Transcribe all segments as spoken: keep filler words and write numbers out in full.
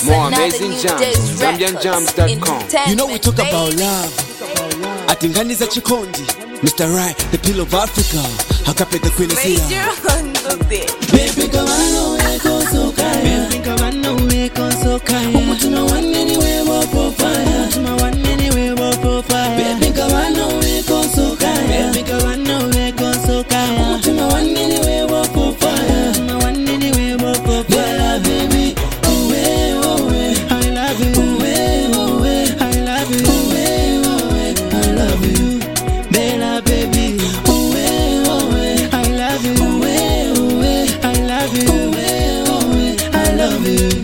More amazing jams, Zambian Jams dot com. You know we talk about love. Atinganiza Chikondi, Mister Right, the pillow of Africa. Hakape the Queen is here. Baby, come on, we go so kaya. Baby, come on, we go so kaya. Umutuma one anyway, wo profile. Umutuma one anyway, wo profile. Baby, come on, we go so kaya. Baby, come on, we go so kaya. Umutuma one anyway, wo profile. Umutuma one anyway, wo profile. Yeah, baby, oh way, oh way, I love you. Oh way, oh way, I love you. Oh way, oh way, I love you. Bella, baby, oh way, oh way, I love you. Oh way, oh way, I love you. Oh way, oh way, I love you.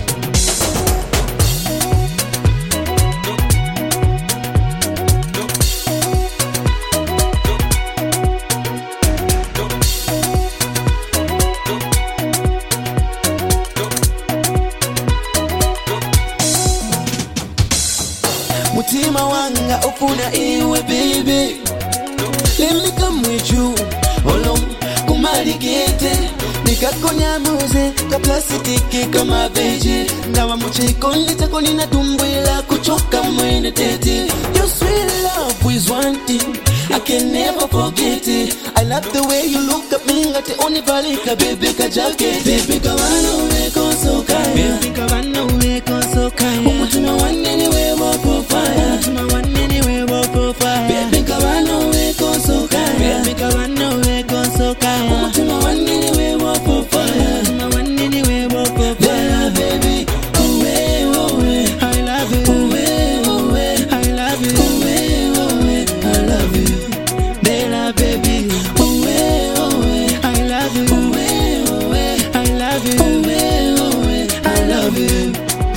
Mutima wanga ufuna iwe baby. Let me come with you. Olom kumaligete nikakonya muze ka plastiki kama beji. Ngawa muchikondi tako nina tumbwela kuchoka mwene tete. Your sweet love is one thing I can never forget it. I love the way you look at me at the only valika baby ka jacket. Baby kawano we so kaya. Baby kawano we so kaya. Umutuma one anyway wo profile. Umutuma one anyway wo profile. Baby kawano we so kaya. Baby kawano we so kaya. Umutuma one anyway wo profile. Umutuma one anyway wo profile. Yeah, baby, oh way, oh way, I love you. Oh way, oh way, I love you. Oh way, oh way, I love you. Bella, baby, oh way, oh way, I love you. Oh way, oh way, I love you. Oh way, oh way, I love you.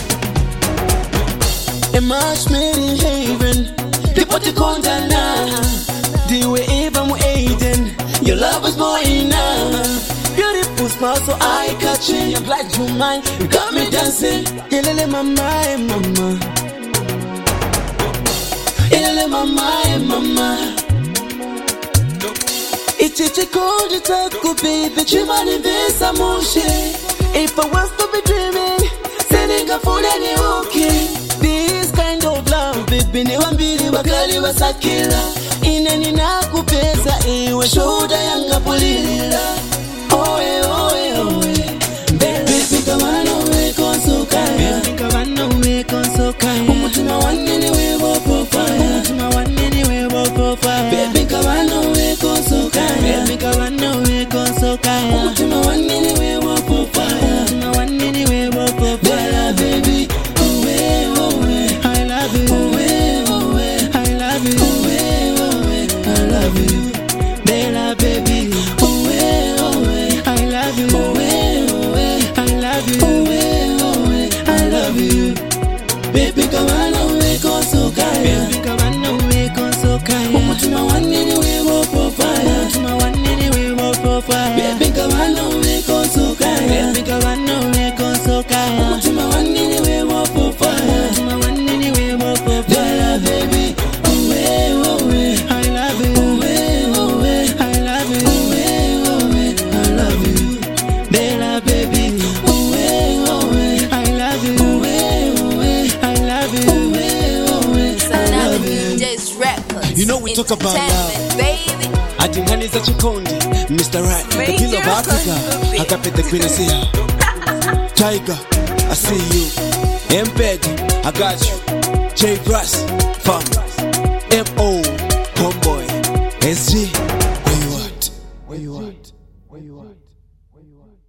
A match made in heaven. People to contact now. The way even we Aiden, your love is more enough. Beautiful smile, so I catch it. You're black, you mine. You got me dancing. Ilele mama, eh, mama. Ilele mama, eh, mama. Ichichi cold, taku baby. Chimani vesa mushe. If I was to be dreaming, sending a phone any okay. This kind of love, baby, ni wambiri wakali wasakila. Ineni nakupesa, iwe shoda yanga pulila. Oe, oe, oe. Baby, kawano we konsukaya. Baby, kawano we konsukaya. Umutuma one anyway wo profile. Umutuma one anyway wo profile. Baby, kawano we konsukaya. Baby, kawano we konsukaya. Umutuma one anyway wo profile. Umutuma one anyway wo profile. Bella, baby, oh way, oh way, I love you. Oh way, oh way, I love you. Oh way, oh way, I love you. Bella, baby, oh way, oh way, I love you. Oh way, oh way, I love you. Oh way, oh way, I love you. Baby, come on, we go so kaya. Baby, come on, we go so kaya. Umutuma one anyway wo profile. Umutuma one anyway wo profile. Baby, come on, we go so kaya. Baby, come on, we go so kaya. Umutuma one anyway wo profile. Umutuma one anyway wo profile. Bella, baby, oh way, oh way, I love you. Oh way, oh way, I love you. Oh way, oh way, I love you. Bella, baby, oh way, oh way, I love you. Oh way, oh way, I love you. Oh way, oh way, I love you. Just records. You know we talk about love. Baby. Atinganiza Chikondi, Mister Right, the pillow of Africa. Hakape the Queen is here. Tiger, I see you. M-Peg, I got you. J Brass, Fam, M O, Homeboy, S G. Where you at? Where you at? Where you at? Where you at?